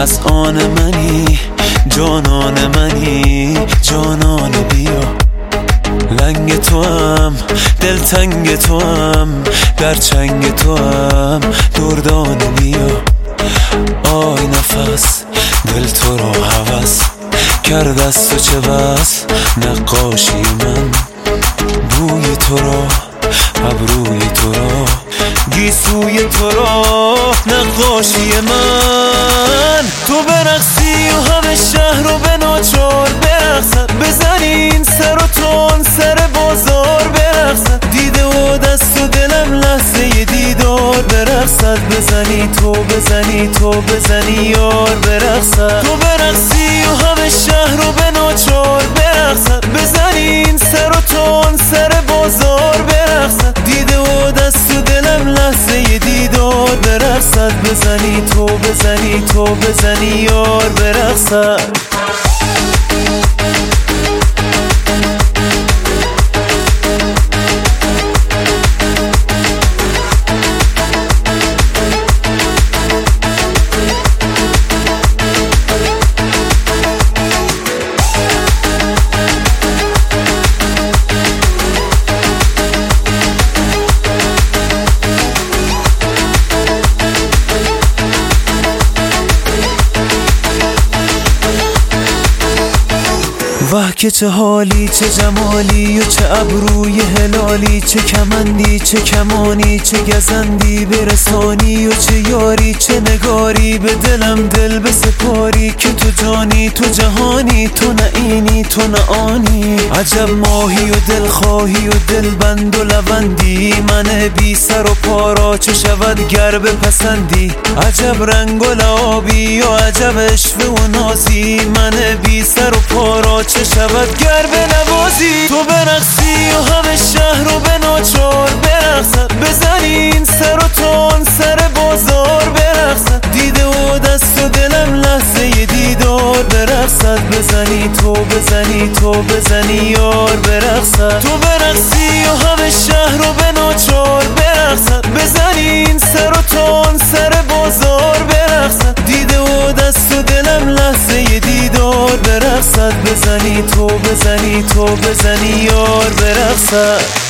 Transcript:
از آن منی، جانان منی، جانان بیا. لنگ تو هم، دلتنگ تو هم، در چنگ تو هم، دردان بیا. آی نفس دل تو را هوس کرد از تو، چه بس نقاشی من. بوی تو را، ابروی تو را، گیسوی تو را، نقاشی من. تو برقصی و همه شهر رو به ناچار برقصد، بزنین سر و تون سر بازار برقصد. دیده و دست و دلم لحظه دیدار برقصد، بزنی تو، بزنی تو، بزنی یار برقصد. تو برقصی و همه شهر رو به ناچار برقصد، بزنین سر و تون سر بازار برقصد. دیده و دست و دلم لحظه دیدار برقصد، بزنی تو، بزنی تو، بزنی یار برقصد. واه که چه حالی، چه جمالی و چه ابروی هلالی، چه کمندی، چه کمانی، چه گزندی برسانی و چه یاری، چه نگاری به دلم دل بسپاری. که تو جانی، تو جهانی، تو نه اینی، تو نه آنی. عجب ماهی و دلخواهی و دلبند و لبندی، من بی سر و پارا چه شود گر بپسندی. عجب رنگ و لعابی و عجب عشوه و نازی، من بی سر و پارا چه شود گر بنوازی. تو برقصی و همه شهر رو به ناچار برقصد، بزنین سر و تون سر بازار برقصد. دیده و دست و دلم لحظه دیدار برقصد، بزنی تو، بزنی تو، بزنی یار برقصد. تو برقصی و همه شهر رو به ناچار برقصد، بزنین سر و تون سر بازار برقصد. دیده و دست و دلم لحظه دیدار برقصد، بزنی تو، بزنی تو، بزنی یار برقصد.